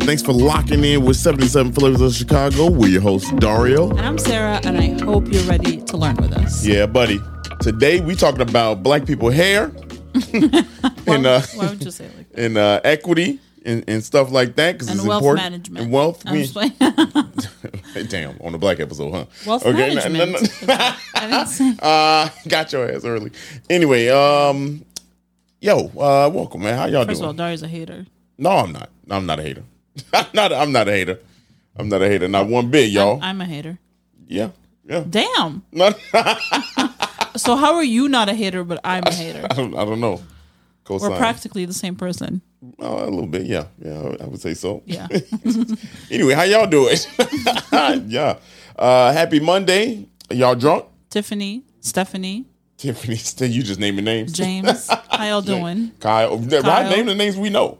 Thanks for locking in with 77 Flavors of Chicago. We're your hosts, Dario. And I'm Sarah, and I hope you're ready to learn with us. Yeah, buddy. Today, we talking about black people hair. Why would you say it like that? And equity and stuff like that. And it's wealth important. management. And wealth. I'm just playing. Damn, on the black episode, huh? Wealth management. I didn't say. Got your ass early. Anyway, welcome, man. How y'all First of all, doing? Daria's a hater. No, I'm not. I'm not a hater. I'm not a hater. I'm not a hater. Not one bit, y'all. I'm a hater. Yeah. Damn. No, So how are you not a hater, but I'm a hater? I don't know. Cosign. We're practically the same person. Oh, a little bit, yeah. I would say so. Yeah. Anyway, how y'all doing? Yeah. Happy Monday. Y'all drunk? Tiffany, Stephanie, Tiffany, you just naming names. James, how y'all doing? Kyle. Why name the names we know?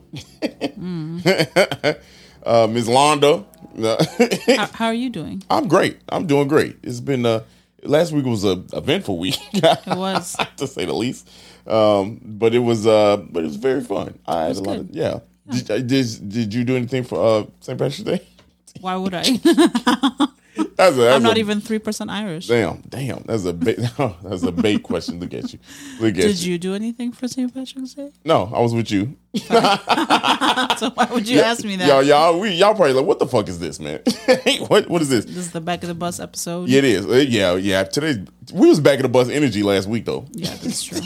Ms. Londa. How are you doing? I'm great. I'm doing great. It's been last week was a eventful week. It was, to say the least. But it was very fun. I had a lot of Did you do anything for St. Patrick's Day? Why would I? I'm not even 3% Irish. Damn. That's a bait question. Look at you. Did you do anything for St. Patrick's Day? No, I was with you. So why would you ask me that? Y'all probably like, what the fuck is this, man? What is this? This is the back of the bus episode. Yeah, it is. Yeah. Today we was back of the bus energy last week though. Yeah, that's true.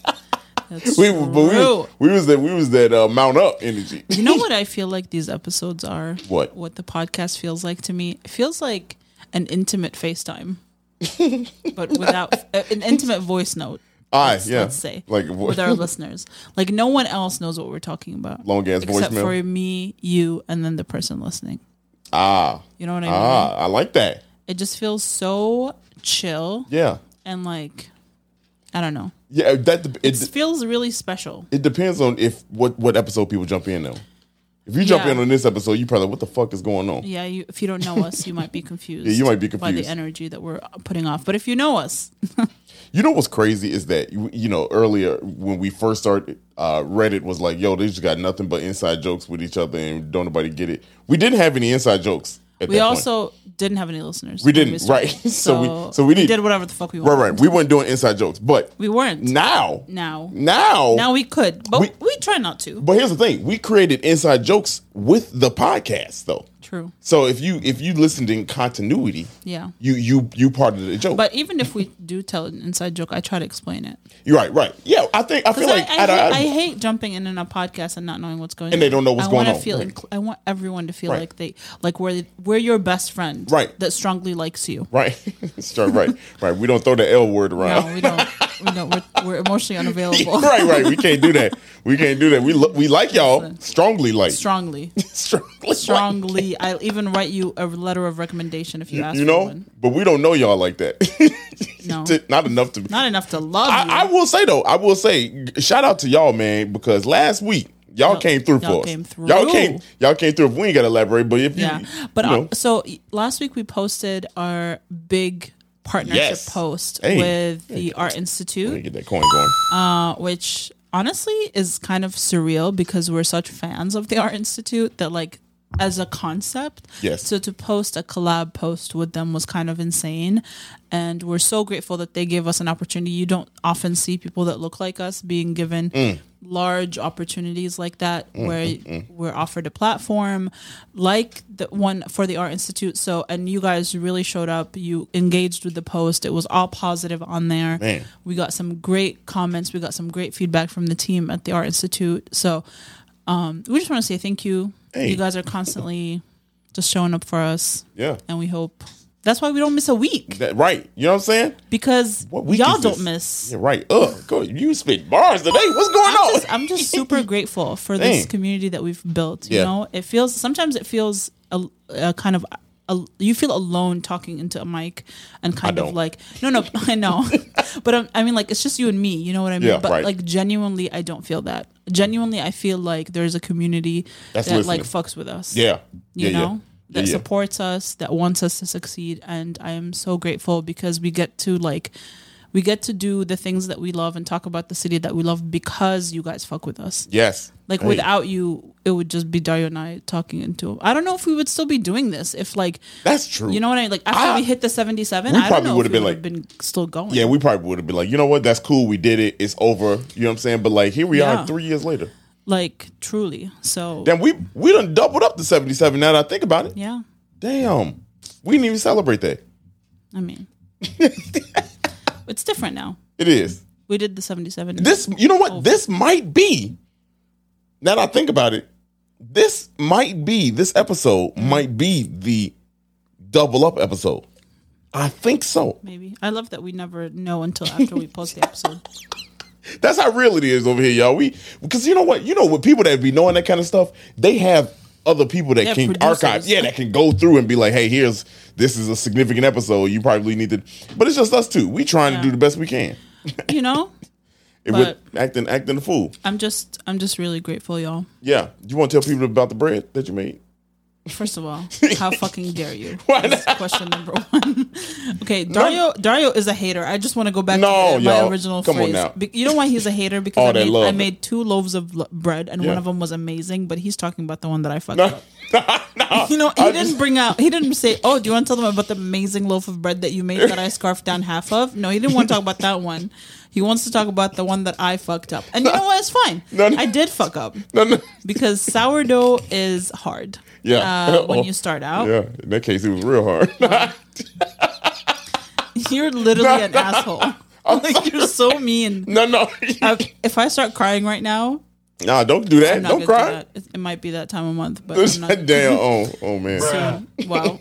We was that mount up energy. You know what I feel like these episodes are? What the podcast feels like to me? It feels like an intimate FaceTime, but without an intimate voice note. Let's say like with our listeners, like no one else knows what we're talking about. Long ass except voicemail for me, you, and then the person listening. You know what I mean? I like that. It just feels so chill. Yeah, and like I don't know. Yeah, it feels really special. It depends on what episode people jump in though. If you jump in on this episode, you probably what the fuck is going on? Yeah, if you don't know us, you might be confused. Yeah, you might be confused by the energy that we're putting off. But if you know us, you know what's crazy is that earlier when we first started, Reddit was like, "Yo, they just got nothing but inside jokes with each other, and don't nobody get it." We didn't have any inside jokes. We also didn't have any listeners. We didn't, right? So we did whatever the fuck we wanted. Right. We weren't doing inside jokes, but we weren't. Now we could, but we try not to. But here's the thing: we created inside jokes with the podcast, though. True. So if you listened in continuity, you part of the joke. But even if we do tell an inside joke, I try to explain it. You're right. Yeah, I feel like I hate jumping in a podcast and not knowing what's going on, and they don't know what's going on. I want everyone to feel like we're your best friend, right? That strongly likes you, right? right. We don't throw the L word around. No, we don't. We're emotionally unavailable. right. We can't do that. We like y'all strongly. I'll even write you a letter of recommendation if you ask for one. But we don't know y'all like that. No, not enough to love you. I will say, shout out to y'all, man, because last week y'all came through for us. Y'all came through. We ain't got to elaborate, but so last week we posted our big partnership post with the Art Institute. Let me get that coin going. Which honestly is kind of surreal because we're such fans of the Art Institute that like as a concept. Yes. So to post a collab post with them was kind of insane. And we're so grateful that they gave us an opportunity. You don't often see people that look like us being given large opportunities like that where we're offered a platform like the one for the Art Institute. So, and you guys really showed up. You engaged with the post. It was all positive on there. Man. We got some great comments. We got some great feedback from the team at the Art Institute. So we just want to say thank you. Hey. You guys are constantly just showing up for us. Yeah. And we hope that's why we don't miss a week. Right. You know what I'm saying? Because y'all don't miss. Yeah, right. Go. You spit bars today. What's going on? I'm just super grateful for this community that we've built. You know, sometimes it feels a kind of you feel alone talking into a mic and kind of like no I know but I mean like it's just you and me, you know what I mean? But like genuinely I don't feel that. Genuinely I feel like there's a community that like fucks with us. You know that supports us, that wants us to succeed, and I am so grateful because we get to do the things that we love and talk about the city that we love because you guys fuck with us. Yes. Like without you, it would just be Dario and I talking into him. I don't know if we would still be doing this if like that's true. You know what I mean? Like after we hit the 77, we I don't probably know would if have we been would have been still going. Yeah, we probably would have been like, you know what? That's cool. We did it. It's over. You know what I'm saying? But like here we are 3 years later. Like truly. So damn, we done doubled up to 77 now that I think about it. Yeah. Damn. We didn't even celebrate that. I mean, it's different now. It is. We did the 77. This, you know what? This might be, now that I think about it, this episode might be the double up episode. I think so. Maybe. I love that we never know until after we post the episode. That's how real it is over here, y'all. Because you know what? With people that be knowing that kind of stuff, they have other people that can archive. Yeah, that can go through and be like, hey, this is a significant episode. You probably need to, but it's just us two. We trying to do the best we can. With acting the fool. I'm just really grateful, y'all. Yeah. You want to tell people about the bread that you made? First of all, how fucking dare you? That's question number one. Okay, Dario is a hater. I just want to go back to my original phrase. On now. You know why he's a hater? Because I made 2 loaves of bread and one of them was amazing, but he's talking about the one that I fucked up. No. He didn't say, oh, do you want to tell them about the amazing loaf of bread that you made that I scarfed down half of? No, he didn't want to talk about that one. He wants to talk about the one that I fucked up. And you know what? It's fine. I did fuck up. Because sourdough is hard. Yeah. When you start out. Yeah. In that case, it was real hard. You're literally an asshole. Like, you're so mean. No. If I start crying right now. Nah, don't do that. Don't cry. It might be that time of month. But I'm not. Damn. Oh, man. So, wow.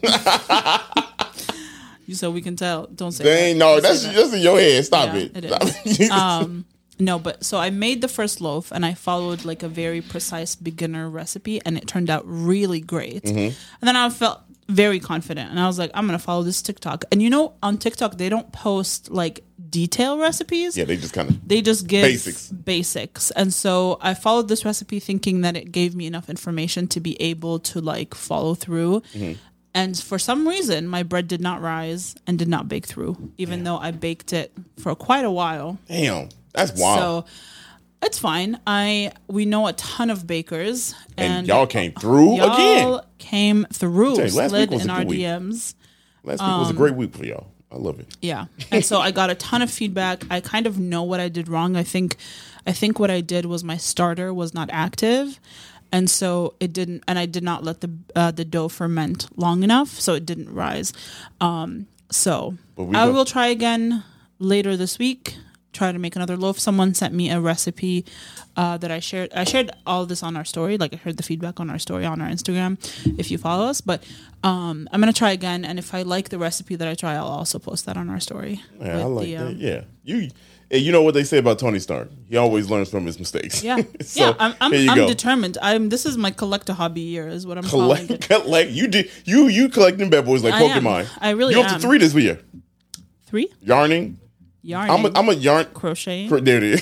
So we can tell. Don't say that. No, that's just in your head. Stop it. It is. No, but so I made the first loaf and I followed like a very precise beginner recipe and it turned out really great. Mm-hmm. And then I felt very confident and I was like, I'm going to follow this TikTok. And on TikTok, they don't post like detail recipes. Yeah, they just give basics. And so I followed this recipe thinking that it gave me enough information to be able to like follow through. Mm-hmm. And for some reason, my bread did not rise and did not bake through, even though I baked it for quite a while. Damn, that's wild. So it's fine. We know a ton of bakers. And y'all came through again. Y'all came through, slid in our DMs. Last week was a great week for y'all. I love it. Yeah. And so I got a ton of feedback. I kind of know what I did wrong. I think what I did was my starter was not active. And so it didn't, and I did not let the dough ferment long enough, so it didn't rise. So I will try again later this week. Try to make another loaf. Someone sent me a recipe that I shared. I shared all this on our story. Like I heard the feedback on our story on our Instagram. If you follow us, but I'm gonna try again. And if I like the recipe that I try, I'll also post that on our story. Yeah, I like that. Yeah, you know what they say about Tony Stark? He always learns from his mistakes. Yeah, so, I'm determined. This is my collector hobby year, is what I'm calling it. You collecting bad boys like Pokemon. I really am. You're up to 3 this year. 3? Yarning. I'm a yarn crochet. There it is.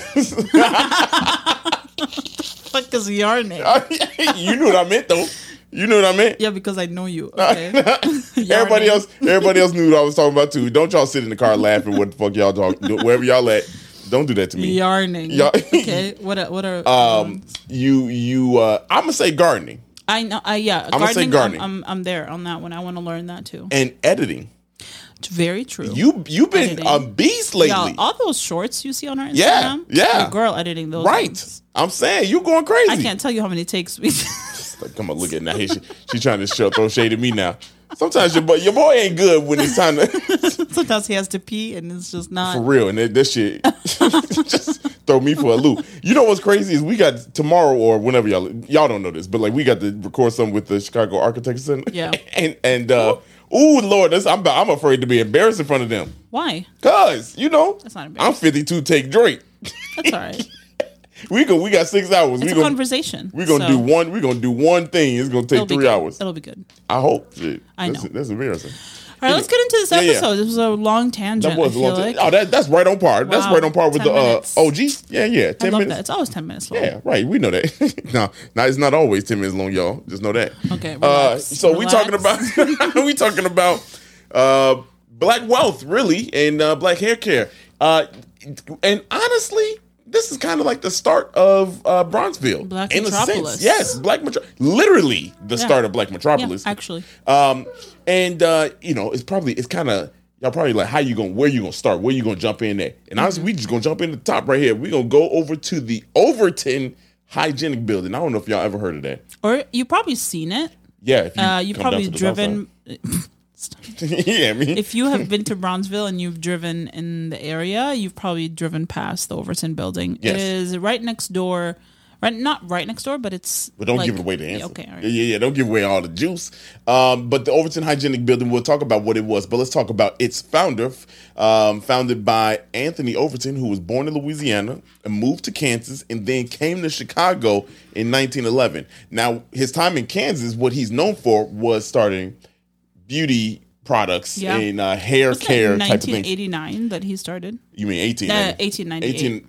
Fuck is yarning? You knew what I meant though. You know what I meant? Yeah, because I know you. Okay. Everybody else knew what I was talking about too. Don't y'all sit in the car laughing what the fuck y'all talking. Wherever y'all at, don't do that to me. Yarning. Okay. What are I'm gonna say gardening. I know. Yeah. I'm gonna say gardening. I'm there on that one. I want to learn that too. And editing. It's very true. You've been a beast lately. Y'all, all those shorts you see on our Instagram. Yeah. A girl editing those. Right. Ones. I'm saying you going crazy. I can't tell you how many takes we. Like, come on, look at now. She trying to throw shade at me now. Sometimes your boy ain't good when it's time to. Sometimes he has to pee and it's just not for real. And that shit just throw me for a loop. You know what's crazy is we got tomorrow or whenever y'all don't know this, but like we got to record something with the Chicago Architecture Center. Yeah. and ooh Lord, I'm afraid to be embarrassed in front of them. Why? Cause that's not I'm 52 take Drake. That's all right. We got 6 hours. It's a conversation. We're gonna do one. We're gonna do one thing. It's gonna take 3 hours. It'll be good. I hope. Shit. I know. That's embarrassing. All right, let's get into this episode. Yeah. This was a long tangent. That was a long tangent. Oh, that's right on par. Wow. That's right on par with the OG. Yeah. 10 minutes. That. It's always 10 minutes long. Yeah, right. We know that. No, it's not always 10 minutes long, y'all. Just know that. Okay. Relax. So we talking about black wealth, really, and black hair care. And honestly, this is kind of like the start of Bronzeville. Black in Metropolis. A sense. Yes, Black Metropolis. Literally the start of Black Metropolis. Yeah, actually. And it's kind of, y'all probably like, where you gonna start? Where you gonna jump in there? And honestly, we just gonna jump in the top right here. We're gonna go over to the Overton Hygienic Building. I don't know if y'all ever heard of that. Or you've probably seen it. Yeah. If you've probably driven. Yeah, I mean, if you have been to Bronzeville and you've driven in the area, you've probably driven past the Overton building. Yes. It is right next door. Not right next door, but it's. But don't give it away the answer. Yeah, okay, all right. Yeah. Don't give away all the juice. But the Overton Hygienic Building, we'll talk about what it was, but let's talk about its founder, founded by Anthony Overton, who was born in Louisiana and moved to Kansas, and then came to Chicago in 1911. Now, his time in Kansas, what he's known for was starting beauty products and hair care type of things. 1989 that he started. You mean 1898.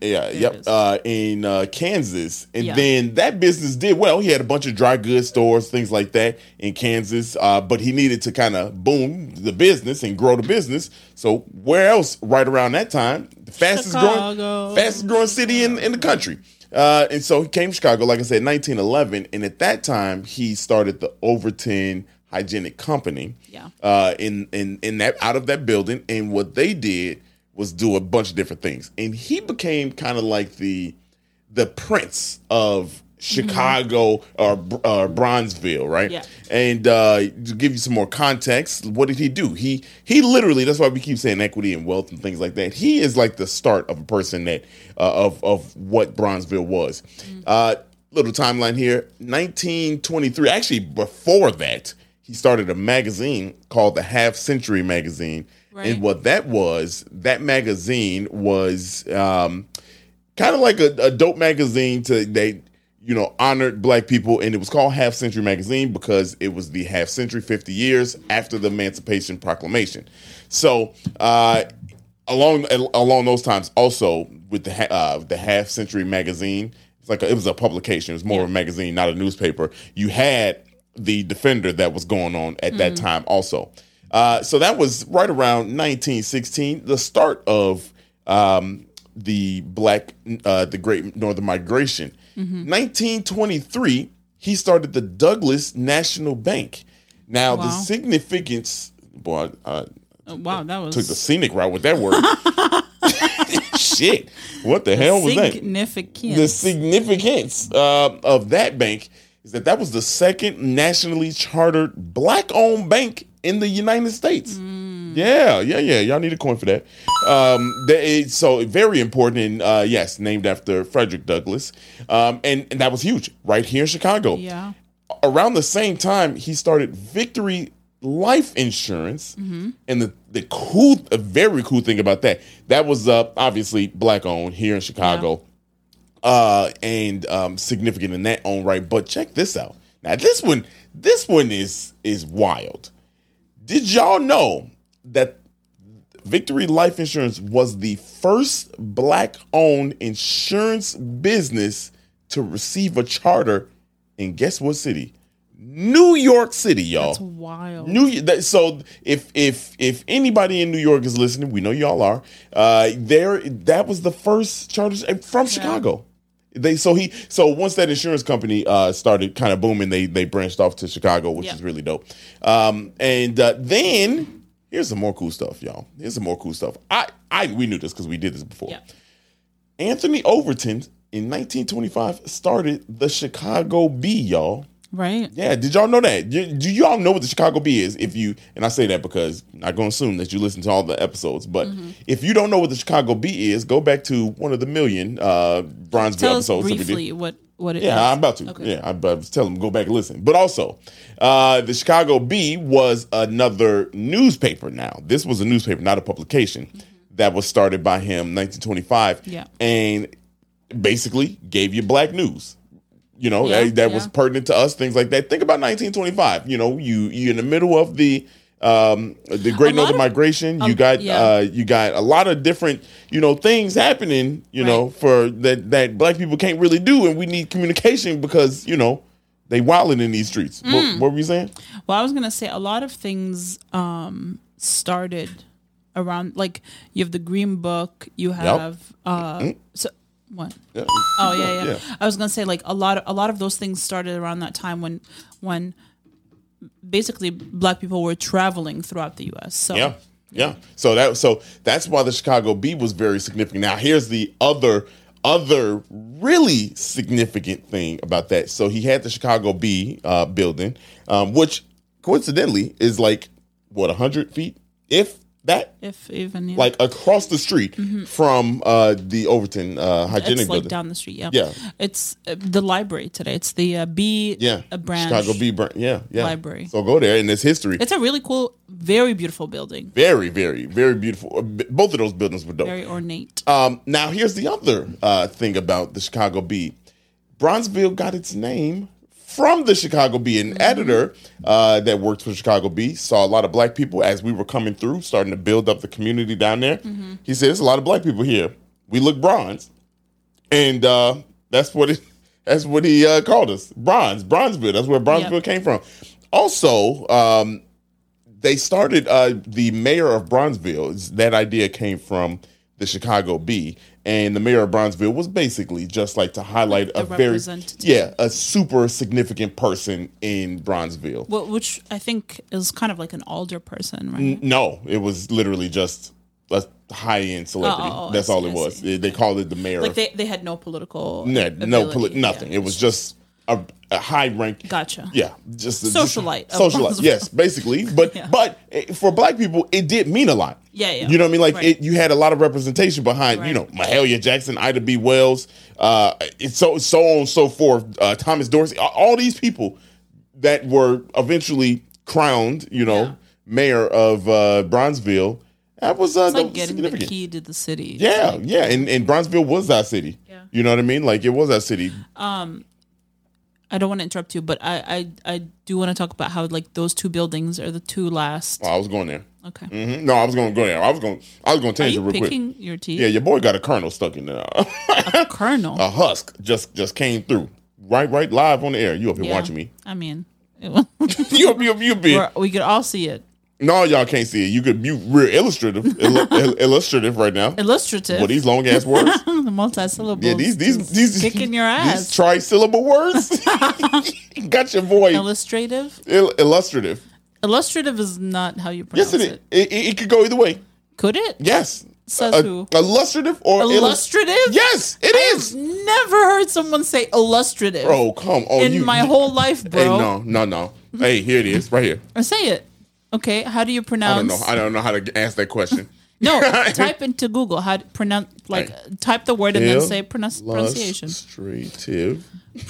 In Kansas. And then that business did well. He had a bunch of dry goods stores, things like that in Kansas. But he needed to kind of boom the business and grow the business. So where else right around that time? The fastest growing city in the country. And so he came to Chicago, like I said, 1911. And at that time, he started the Overton Hygienic Company. In that, out of that building, and what they did was do a bunch of different things, and he became kind of like the prince of Chicago or Bronzeville, right? Yeah. And to give you some more context, what did he do? He literally, that's why we keep saying equity and wealth and things like that. He is like the start of a person that of what Bronzeville was. Little timeline here: 1923. Actually, before that, he started a magazine called the Half Century Magazine. Right. And what that magazine was kind of like a dope magazine they honored black people. And it was called Half Century Magazine because it was the half century, 50 years after the Emancipation Proclamation. So along those times, also with the Half Century Magazine, it was a publication. It was more of a magazine, not a newspaper. You had the Defender that was going on at that time also. So that was right around 1916, the start of the Great Northern Migration. 1923, he started the Douglas National Bank. Now, the significance, boy, that was... took the scenic route with that word. Shit. What the hell was that? The significance of that bank is that was the second nationally chartered black-owned bank in the United States. Yeah. Y'all need a coin for that. So very important, and yes, named after Frederick Douglass. And that was huge, right here in Chicago. Yeah. Around the same time, he started Victory Life Insurance. And the very cool thing about that was obviously black-owned here in Chicago. Yeah. And significant in that own right. But check this out. Now this one is wild. Did y'all know that Victory Life Insurance was the first black-owned insurance business to receive a charter in guess what city? New York City, y'all. That's wild. So if anybody in New York is listening, we know y'all are. That was the first charter from Chicago. So once that insurance company started kind of booming, they branched off to Chicago, which is really dope. And then here's some more cool stuff, y'all. Here's some more cool stuff. We knew this because we did this before. Yeah. Anthony Overton in 1925 started the Chicago Bee, y'all. Right. Yeah. Did y'all know that? Do y'all know what the Chicago Bee is? And I say that because I'm not going to assume that you listen to all the episodes, but if you don't know what the Chicago Bee is, go back to one of the million Bronzeville episodes. Tell us briefly what it is. Yeah, I'm about to. Okay. Yeah, I'm about to tell them go back and listen. But also, the Chicago Bee was another newspaper. Now, this was a newspaper, not a publication, that was started by him in 1925. Yeah. And basically gave you black news. That was pertinent to us, things like that. Think about 1925. You in the middle of the Great Northern Migration. You got a lot of different things happening. For that black people can't really do, and we need communication because they wilding in these streets. What were you saying? Well, I was gonna say a lot of things started around, like you have the Green Book. You have so What? Yeah. Oh yeah. I was gonna say like a lot of those things started around that time when basically black people were traveling throughout the U.S. So yeah. So that's why the Chicago Bee was very significant. Now here's the other really significant thing about that. So he had the Chicago Bee building, which coincidentally is like what 100 feet, if that, if even like across the street from the Overton hygienic it's like building down the street. Yeah. It's the library today. It's the Bee branch. Chicago Bee branch. Yeah. Library. So go there, and there's history. It's a really cool, very beautiful building. Very, very, very beautiful. Both of those buildings were dope. Very ornate. Now here's the other thing about the Chicago Bee. Bronzeville got its name from the Chicago Bee. An editor that worked for Chicago Bee saw a lot of black people as we were coming through, starting to build up the community down there. He said, "There's a lot of black people here. We look bronze," and that's what he called us, Bronzeville. That's where Bronzeville came from. Also, they started the mayor of Bronzeville. That idea came from the Chicago Bee, and the mayor of Bronzeville was basically just like to highlight a super significant person in Bronzeville. Well, which I think is kind of like an alder person, right? No, it was literally just a high-end celebrity. That's all it was. They called it the mayor. Like they had no political nothing. It was just a high rank. Gotcha. Yeah, just socialite. Socialite. Yes, basically. But for black people, it did mean a lot. Yeah. You know what I mean? Like you had a lot of representation behind. Right. Mahalia Jackson, Ida B. Wells, so on and so forth. Thomas Dorsey. All these people that were eventually crowned. Mayor of Bronzeville. That was it's like getting the key to the city. Yeah, and Bronzeville was our city. Yeah. You know what I mean? Like it was our city. I don't want to interrupt you, but I do want to talk about how like those two buildings are the two last. Oh, I was going there. Okay. Mm-hmm. No, I was going to go there. I was going to tell you real quick. Picking your teeth? Yeah, your boy got a kernel stuck in there. A kernel? A husk just came through. Right live on the air. You up here watching me? I mean, you been. We could all see it. No, y'all can't see it. You real illustrative right now. Illustrative. Well, these long ass words. The multi-syllable. Yeah, these kicking your ass. These tri-syllable words. Got your boy. Illustrative. Illustrative. Illustrative is not how you pronounce it. It could go either way. Could it? Yes. Says who? Illustrative or illustrative? Yes, it is. Never heard someone say illustrative. Bro, come on. In my whole life, bro. Hey, no. Hey, here it is, right here. Or say it. Okay, how do you pronounce? I don't know how to answer that question. No, type into Google how to pronounce. Type the word and then say pronunciation. Illustrative.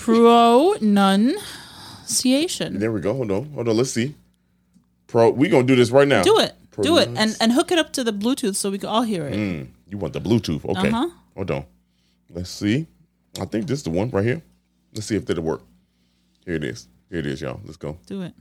Pronunciation. There we go. Hold on. Let's see. We gonna do this right now. Do it, and hook it up to the Bluetooth so we can all hear it. You want the Bluetooth? Okay. Hold on. Let's see. I think this is the one right here. Let's see if that'll work. Here it is, y'all. Let's go. Do it.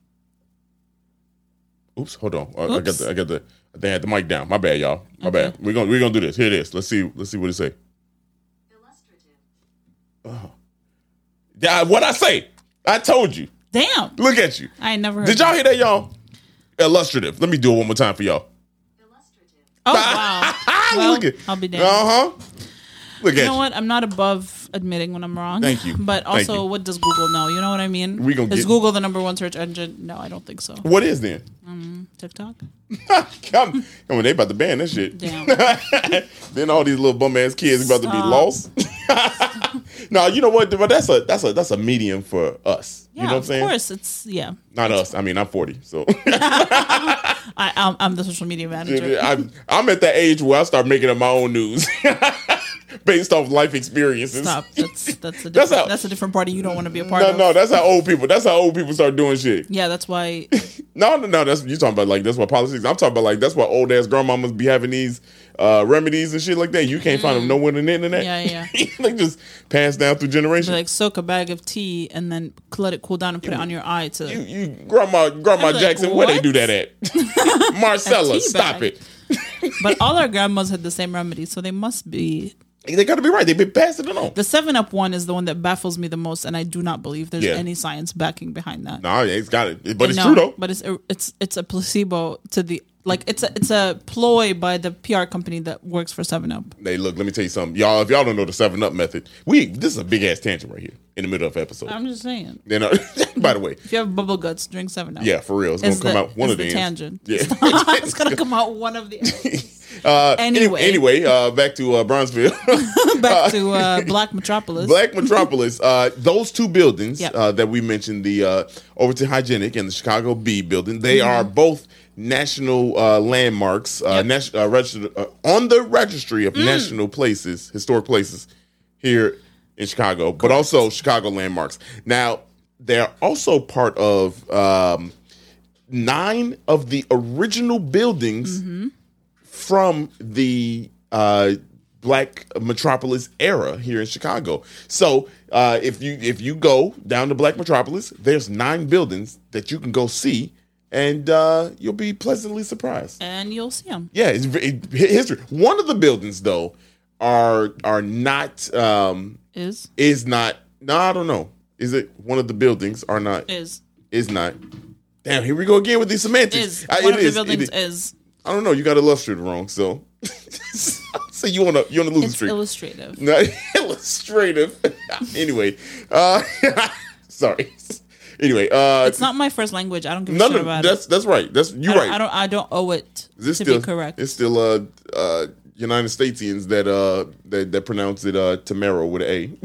Oops, hold on. I had the mic down. My bad, y'all. My bad. We're gonna do this. Here it is. Let's see what it say. Illustrative. Yeah, what I say? I told you. Damn. Look at you. I ain't never heard. Did y'all hear that, y'all? Illustrative. Let me do it one more time for y'all. Illustrative. Oh wow. Well, look at. I'll be damned. Look at you. You know what? I'm not above admitting when I'm wrong. Thank you. But also, what does Google know? You know what I mean? Is Google the number one search engine? No, I don't think so. What is then? TikTok. Come on, they about to ban that shit. Damn. Then all these little bum ass kids about to be lost. No, you know what? But that's a medium for us. Yeah, you know what I'm saying? Of course, it's not us. I mean, I'm 40, so I'm the social media manager. I'm at that age where I start making up my own news. Based off life experiences. Stop. That's a different party you don't want to be a part of. No, that's how old people start doing shit. Yeah, that's why. No, that's you talking about. Like that's what politics. I'm talking about. Like that's why old ass grandmamas be having these remedies and shit like that. You can't find them nowhere on the internet. Yeah. Like just passed down through generations. Like soak a bag of tea and then let it cool down and put it on your eye to. You grandma Jackson, like, where they do that at? Marcella, stop it. But all our grandmas had the same remedy, so they must be. They got to be right. They've been passing it on. The 7-Up one is the one that baffles me the most, and I do not believe there's any science backing behind that. No, it's got it, but it's true though. But it's a placebo to the Like it's a ploy by the PR company that works for 7-Up. Hey, look, let me tell you something, y'all. If y'all don't know the 7-Up method, this is a big ass tangent right here in the middle of the episode. I'm just saying. You know, by the way, if you have bubble guts, drink 7-Up. Yeah, for real, it's gonna come out one of the tangent. Yeah, it's gonna come out one of the ends. Anyway, back to Bronzeville. Back to Black Metropolis. Black Metropolis. Those two buildings that we mentioned, the Overton Hygienic and the Chicago B building, they are both national landmarks, registered on the registry of national places, historic places here in Chicago, but also Chicago landmarks. Now, they're also part of 9 of the original buildings from the Black Metropolis era here in Chicago. So if you go down to Black Metropolis, there's 9 buildings that you can go see, and you'll be pleasantly surprised. And you'll see them. Yeah, it's history. One of the buildings, though, are not is not. No, I don't know. Is it one of the buildings are not? Is not. Damn, here we go again with these semantics. One of the buildings is. I don't know. You got illustrated wrong, so. So you want to lose the streak. Illustrative. No, illustrative. Anyway, sorry. Anyway, it's not my first language. I don't give a shit about it. That's right. You're right. I don't owe it to be correct. It's still United Statesians that pronounce it Tamaro with an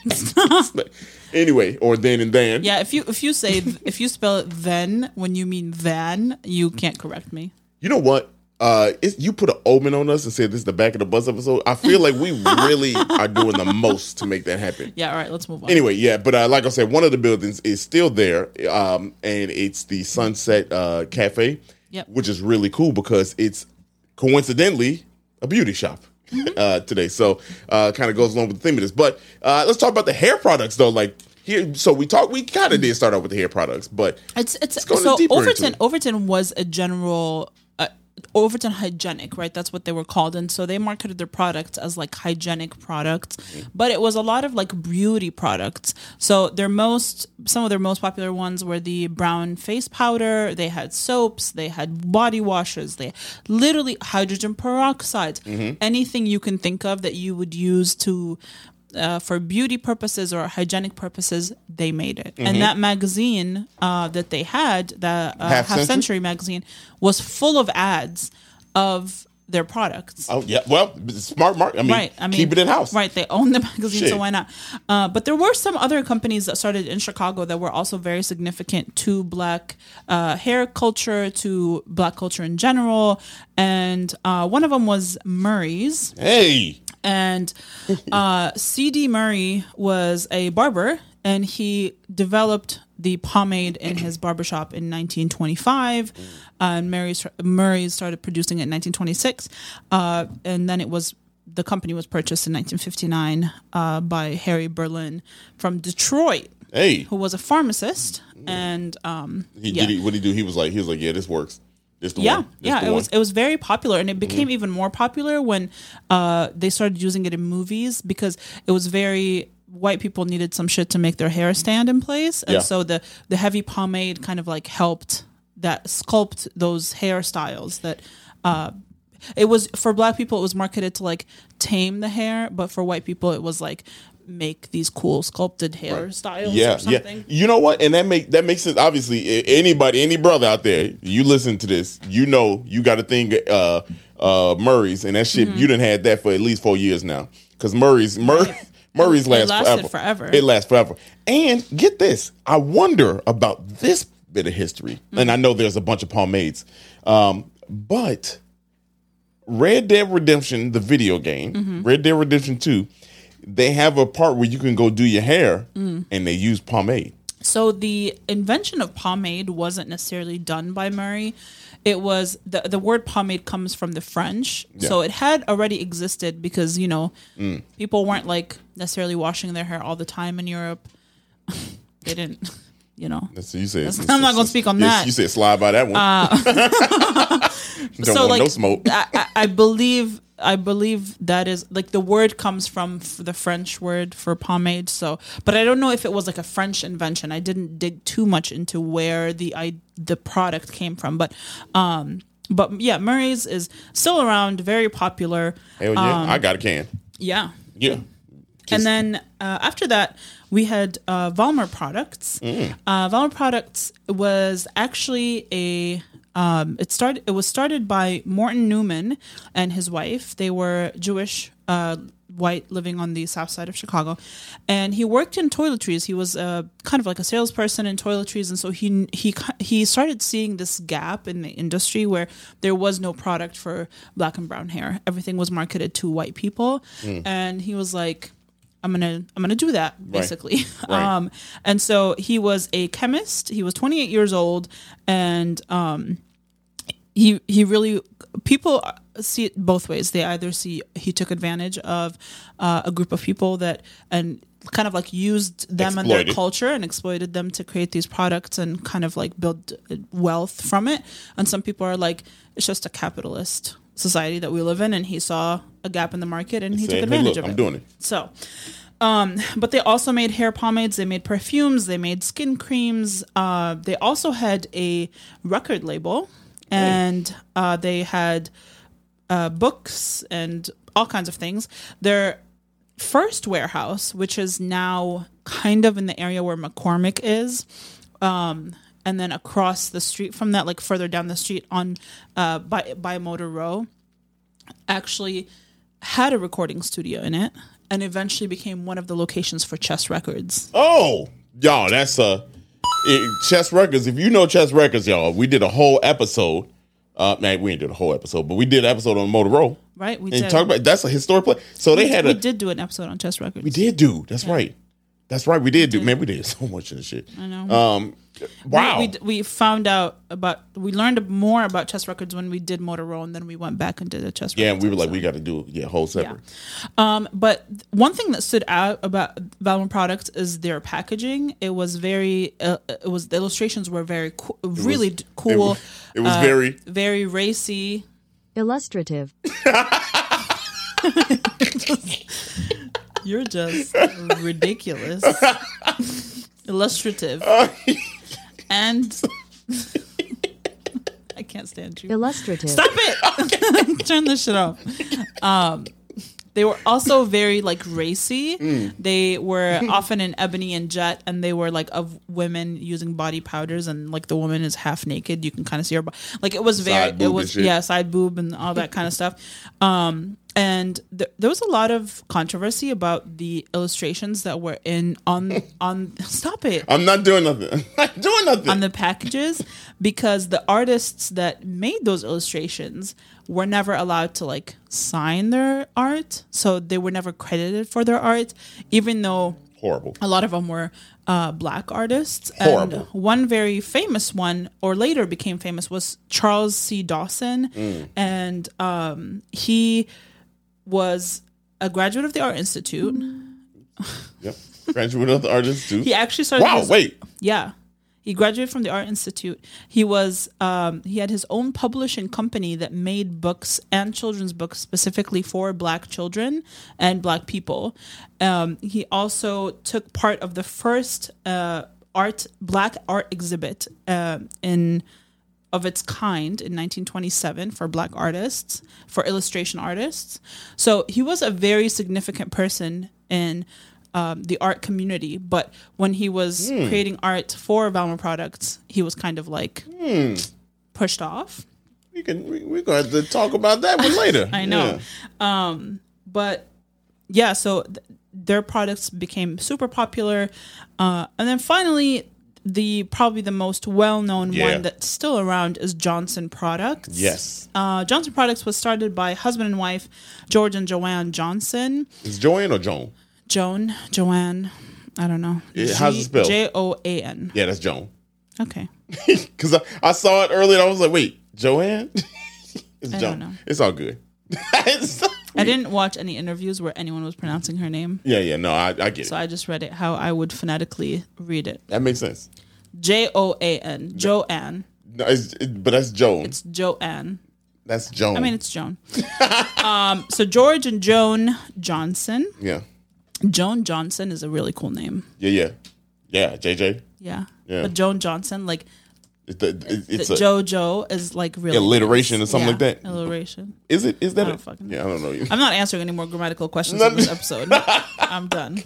A. Anyway, or then and then. Yeah, if you spell it then when you mean than, you can't correct me. You know what? You put an omen on us and said this is the Back of the Bus episode. I feel like we really are doing the most to make that happen. Yeah, all right, let's move on. Anyway, yeah, but like I said, one of the buildings is still there, and it's the Sunset Cafe, which is really cool because it's coincidentally a beauty shop today. So kind of goes along with the theme of this. But let's talk about the hair products, though. Like here, so we kind of did start out with the hair products, but it's so Overton was a general. Overton Hygienic, right? That's what they were called. And so they marketed their products as like hygienic products, but it was a lot of like beauty products. So some of their most popular ones were the brown face powder. They had soaps, they had body washes, they literally hydrogen peroxide, anything you can think of that you would use to for beauty purposes or hygienic purposes, they made it. And that magazine that they had, the Half Century magazine, was full of ads of their products. Oh, yeah. Well, smart mark. I mean, keep it in-house. Right. They own the magazine, so why not? But there were some other companies that started in Chicago that were also very significant to Black hair culture, to Black culture in general. And one of them was Murray's. Hey! And C.D. Murray was a barber, and he developed the pomade in his barbershop in 1925. And Murray started producing it in 1926. And then the company was purchased in 1959 by Harry Berlin from Detroit, who was a pharmacist. And what did he do? He was like, yeah, this works. It was very popular, and it became even more popular when they started using it in movies because it was very white people needed some shit to make their hair stand in place, and so the heavy pomade kind of like helped that sculpt those hairstyles that. It was for Black people. It was marketed to like tame the hair, but for white people, it was like make these cool sculpted hairstyles or something. Yeah. You know what? And that makes sense. Obviously, any brother out there, you listen to this, you know you got a thing Murray's, and that shit you done had that for at least 4 years now. Because Murray's lasts forever. It lasts forever. And get this, I wonder about this bit of history. And I know there's a bunch of pomades. But Red Dead Redemption, the video game, Red Dead Redemption 2, they have a part where you can go do your hair and they use pomade. So the invention of pomade wasn't necessarily done by Murray. It was the word pomade comes from the French. Yeah. So it had already existed because, people weren't like necessarily washing their hair all the time in Europe. They didn't, So you say I'm not going to speak on that. You said slide by that one. Don't want no smoke. I believe that is like the word comes from the French word for pomade. So, but I don't know if it was like a French invention. I didn't dig too much into where the product came from. But But yeah, Murray's is still around, very popular. Hell yeah, I got a can. Yeah. Yeah. And then after that, we had Valmer Products. Valmer Products was actually it was started by Morton Newman and his wife. They were Jewish, white, living on the south side of Chicago, and he worked in toiletries. He was kind of like a salesperson in toiletries, and so he started seeing this gap in the industry where there was no product for black and brown hair. Everything was marketed to white people, and he was like, I'm gonna do that, basically. Right. And so he was a chemist. He was 28 years old, and he really, people see it both ways. They either see he took advantage of a group of people that and kind of like used them and their culture and exploited them to create these products and kind of like build wealth from it. And some people are like, it's just a capitalist society that we live in, and he saw a gap in the market and he took advantage of it. I'm doing it. So, but they also made hair pomades, they made perfumes, they made skin creams. They also had a record label, and they had books and all kinds of things. Their first warehouse, which is now kind of in the area where McCormick is, and then across the street from that, like further down the street on by Motor Row, actually had a recording studio in it, and eventually became one of the locations for Chess Records. Oh, y'all, that's Chess Records. If you know Chess Records, y'all, we did a whole episode. Man, we didn't do the whole episode, but we did an episode on Motor Row. Right, we and did. Talk about that's a historic place. So we did do an episode on Chess Records. We did do. That's right. That's right. We did do. Man, we did so much of this shit. I know. Wow. We found out we learned more about Chess Records when we did Motor Row, and then we went back and did a Chess Records. Yeah, and we were like, we got to do a whole separate. Yeah. But one thing that stood out about Valmer Products is their packaging. It was very, the illustrations were very cool. It was very racy. Illustrative. You're just ridiculous. Illustrative. And I can't stand you. Illustrative. Stop it! Turn this shit off. They were also very like racy. They were often in ebony and jet, and they were like of women using body powders, and like the woman is half naked. You can kind of see her body. Like it was very, side boob and all that kind of stuff. And there was a lot of controversy about the illustrations that were on. Stop it! I'm not doing nothing. I'm not doing nothing on the packages, because the artists that made those illustrations were never allowed to like sign their art, so they were never credited for their art, even though horrible. A lot of them were black artists. Horrible. And one very famous one, or later became famous, was Charles C. Dawson, and he was a graduate of the Art Institute. Yep, graduate of the Art Institute. He actually started. Yeah. He graduated from the Art Institute. He was he had his own publishing company that made books and children's books specifically for black children and black people. He also took part of the first black art exhibit of its kind in 1927 for black artists, for illustration artists. So he was a very significant person in the art community, but when he was creating art for Valmer Products, he was kind of like pushed off. We're going to have to talk about that one later. I know. Yeah. But yeah, so their products became super popular. And then finally, probably the most well-known one that's still around is Johnson Products. Yes. Johnson Products was started by husband and wife, George and Joanne Johnson. Is Joanne or Joan? Joanne, I don't know. How's it spelled? Joan. Yeah, that's Joan. Okay. Because I saw it earlier and I was like, wait, Joanne? It's I Joan. don't know. It's all good. I didn't watch any interviews where anyone was pronouncing her name. Yeah, no, I get it. So I just read it how I would phonetically read it. That makes sense. Joan. Joanne. No, but that's Joan. It's Joanne. That's Joan. I mean, it's Joan. So George and Joan Johnson. Yeah. Joan Johnson is a really cool name. Yeah, JJ. Yeah. But Joan Johnson, like, It's JoJo is like really alliteration or something like that. Alliteration. Is it? Is that? I don't fucking know. Yeah, I don't know. I'm not answering any more grammatical questions in this episode. I'm done.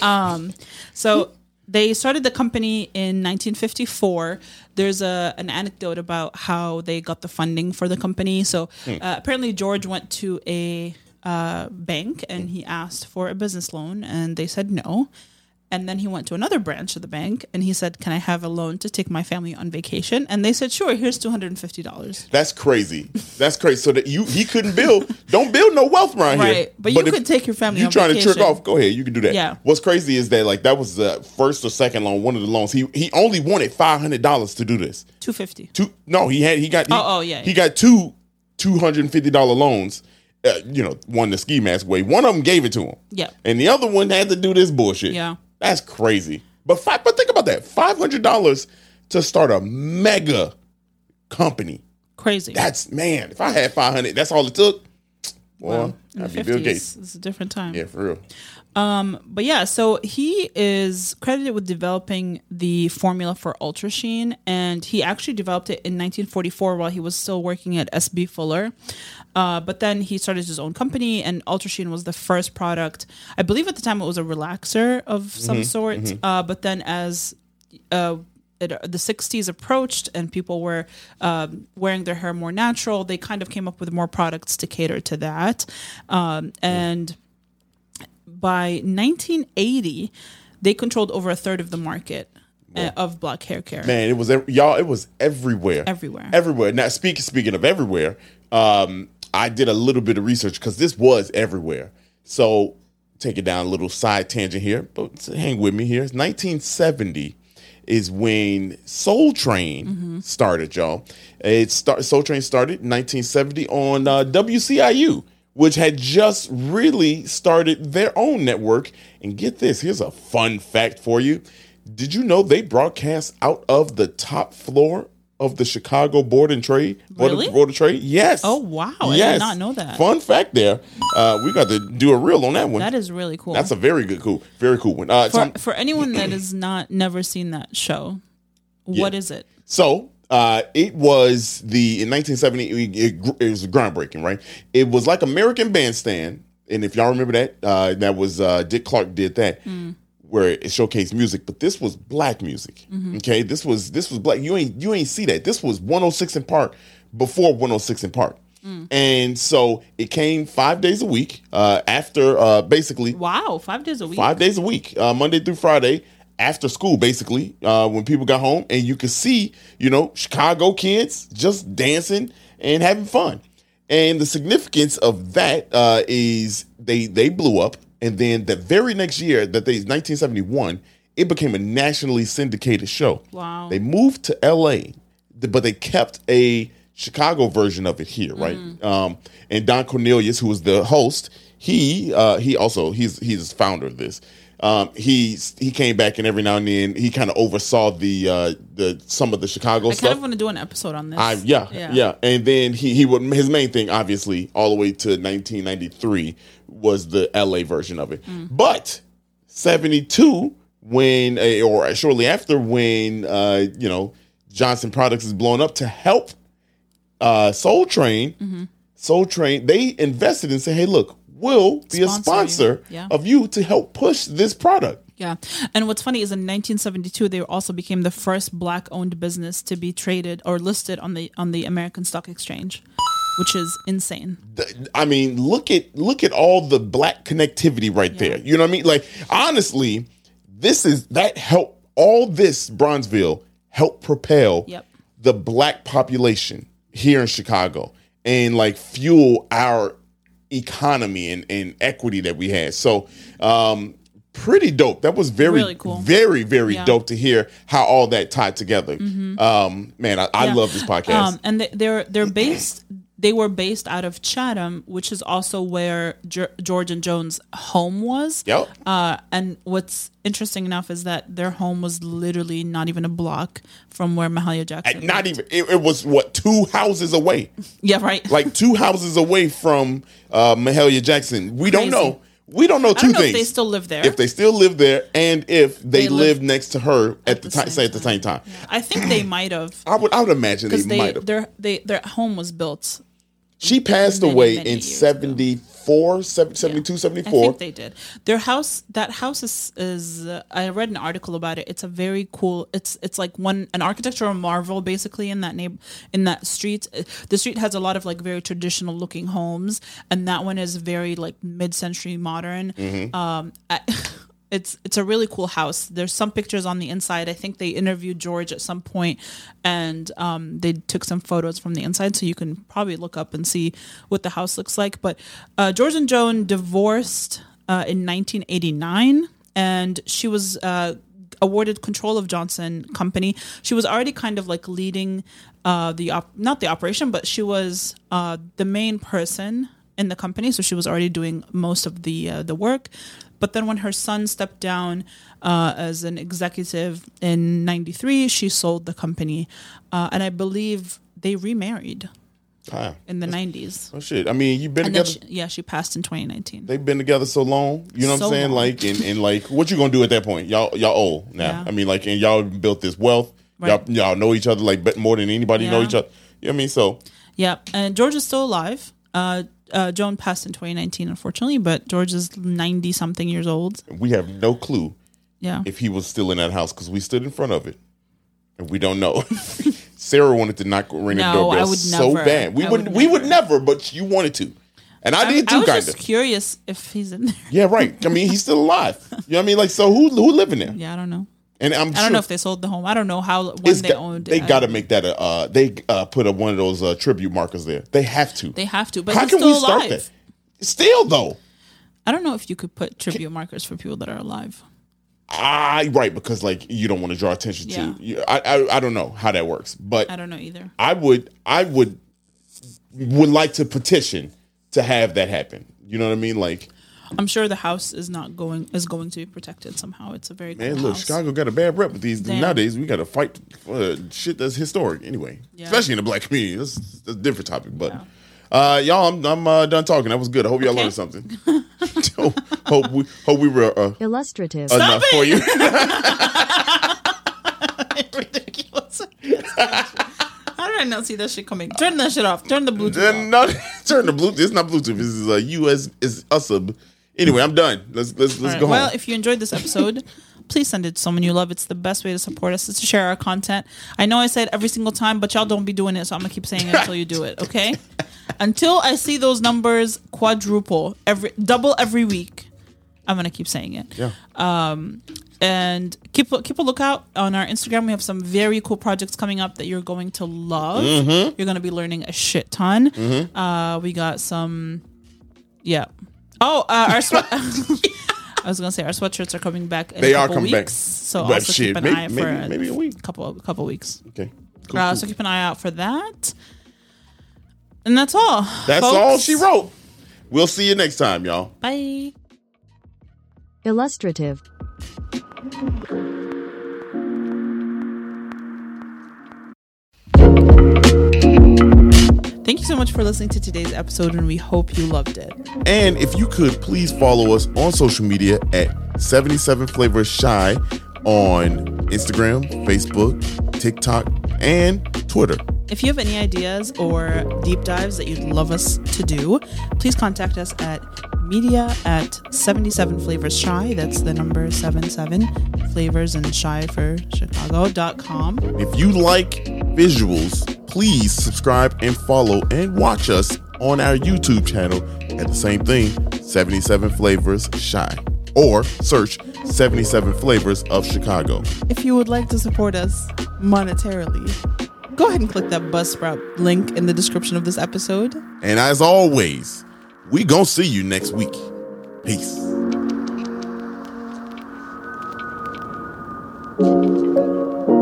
So they started the company in 1954. There's an anecdote about how they got the funding for the company. So apparently George went to a bank and he asked for a business loan and they said no. And then he went to another branch of the bank and he said, "Can I have a loan to take my family on vacation?" And they said, "Sure, here's $250. That's crazy. That's crazy. So that he couldn't build. Don't build no wealth around here. Right. But you could take your family on vacation. You trying to trick off, go ahead. You can do that. Yeah. What's crazy is that that was the first or second loan, one of the loans. He only wanted $500 to do this. $250. He got He got two $250 loans. One the ski mask way. One of them gave it to him. Yeah. And the other one had to do this bullshit. Yeah. That's crazy. But think about that. $500 to start a mega company. Crazy. If I had 500, that's all it took. Well, in the 50s, it's a different time. Yeah, for real. But yeah, so he is credited with developing the formula for Ultra Sheen, and he actually developed it in 1944 while he was still working at SB Fuller. But then he started his own company, and Ultra Sheen was the first product. I believe at the time it was a relaxer of some sort. But then as the 60s approached and people were wearing their hair more natural, they kind of came up with more products to cater to that. And by 1980, they controlled over a third of the market of black hair care. Man, it was everywhere. Everywhere. Now, speaking of everywhere, I did a little bit of research because this was everywhere. So take it down a little side tangent here, but hang with me here. It's 1970 is when Soul Train started, y'all. Soul Train started in 1970 on WCIU, which had just really started their own network. And get this, here's a fun fact for you. Did you know they broadcast out of the top floor of the Chicago Board of Trade? Really? Board of Trade? Yes. Oh, wow. I did not know that. Fun fact there. We got to do a reel on that one. That is really cool. That's a very cool one. For anyone that has never seen that show, what is it? So it was in 1970, it was groundbreaking, right? It was like American Bandstand. And if y'all remember that, that was Dick Clark did that. Where it showcased music, but this was black music. Okay, this was black. You ain't see that. This was 106 in Park before 106 in Park, and so it came 5 days a week. After basically, wow, 5 days a week. 5 days a week, Monday through Friday, after school, basically, when people got home, and you could see, Chicago kids just dancing and having fun. And the significance of that is they blew up. And then the very next year, 1971, it became a nationally syndicated show. Wow. They moved to L.A., but they kept a Chicago version of it here, right? And Don Cornelius, who was the host, he's the founder of this. He came back, and every now and then he kind of oversaw the some of the Chicago stuff. I kind of want to do an episode on this. Yeah. And then he would, his main thing, obviously, all the way to 1993 was the LA version of it. But 72, when or shortly after, when Johnson Products is blowing up to help Soul Train, they invested and said, "Hey, look, we'll be a sponsor of you to help push this product." Yeah. And what's funny is in 1972, they also became the first black-owned business to be traded or listed on the American Stock Exchange, which is insane. I mean, look at all the black connectivity right there. You know what I mean? Like, honestly, that helped all this Bronzeville help propel the black population here in Chicago and like fuel our economy and equity that we had. So, pretty dope. That was really cool. Very, very dope to hear how all that tied together. Man, I love this podcast. And they were based out of Chatham, which is also where George and Joan's home was. Yep. And what's interesting enough is that their home was literally not even a block from where Mahalia Jackson Not even. It was, 2 houses away? Yeah, right. Like 2 houses away from Mahalia Jackson. We don't know. We don't know two things. If they still live there. If they still live there, and if they live next to her at the same time. Yeah. I think they might have. I would imagine they might have. Their home was built. She passed away in 72, 74. I think they did. That house is I read an article about it. It's a very cool, it's like an architectural marvel basically in that street. The street has a lot of like very traditional looking homes, and that one is very like mid-century modern. It's a really cool house. There's some pictures on the inside. I think they interviewed George at some point, and they took some photos from the inside, so you can probably look up and see what the house looks like. But George and Joan divorced in 1989, and she was awarded control of Johnson Company. She was already kind of like leading not the operation, but she was the main person in the company, so she was already doing most of the work. But then when her son stepped down as an executive in 93, she sold the company. And I believe they remarried in the 90s. Oh, shit. I mean, you've been together? She passed in 2019. They've been together so long. You know what I'm saying? Long. Like, and like, what you going to do at that point? Y'all old now. Yeah. I mean, like, and y'all built this wealth. Right. Y'all know each other, like, more than anybody know each other. You know what I mean? So. Yeah. And George is still alive. Joan passed in 2019, unfortunately, but George is 90-something years old. We have no clue if he was still in that house because we stood in front of it, and we don't know. Sarah wanted to ring the doorbell so bad. We would never, but you wanted to. And I did too, kind of. I was just curious if he's in there. Yeah, right. I mean, he's still alive. You know what I mean? Like, so who living there? Yeah, I don't know. And I don't know if they sold the home. I don't know when they owned it. They got to make that they put one of those tribute markers there. They have to. But how can we start that? Still though, I don't know if you could put tribute markers for people that are alive. Right, because like you don't want to draw attention to. I don't know how that works, but I don't know either. I would like to petition to have that happen. You know what I mean? Like. I'm sure the house is going to be protected somehow. It's a very cool house. Chicago got a bad rep with these. Damn. Nowadays, we got to fight for shit that's historic anyway, especially in the black community. That's a different topic. But y'all, I'm done talking. That was good. I hope y'all learned something. hope we were illustrative enough for you. Ridiculous. How did I not see that shit coming? Turn that shit off. Turn the Bluetooth off. Turn the Bluetooth. It's not Bluetooth. This is USB. Anyway, I'm done. Let's go home. Well, if you enjoyed this episode, please send it to someone you love. It's the best way to support us is to share our content. I know I say it every single time, but y'all don't be doing it, so I'm gonna keep saying it until you do it. Okay? Until I see those numbers double every week, I'm gonna keep saying it. Yeah. And keep a lookout on our Instagram. We have some very cool projects coming up that you're going to love. Mm-hmm. You're going to be learning a shit ton. Mm-hmm. We got some, Oh, I was going to say our sweatshirts are coming back in a couple weeks. Back. So also keep an eye for maybe a week. Couple weeks. Okay. Cool. So keep an eye out for that. And that's all. That's folks. All she wrote. We'll see you next time, y'all. Bye. Illustrative. Thank you so much for listening to today's episode, and we hope you loved it. And if you could, please follow us on social media at 77 Flavors Shy on Instagram, Facebook, TikTok, and Twitter. If you have any ideas or deep dives that you'd love us to do, please contact us at media@77flavorsshy. That's the number 77 flavors and shy for Chicago.com. If you like visuals, please subscribe and follow and watch us on our YouTube channel at the same thing, 77 Flavors Shy, or search 77 Flavors of Chicago. If you would like to support us monetarily, go ahead and click that Buzzsprout link in the description of this episode. And as always, we gonna see you next week. Peace.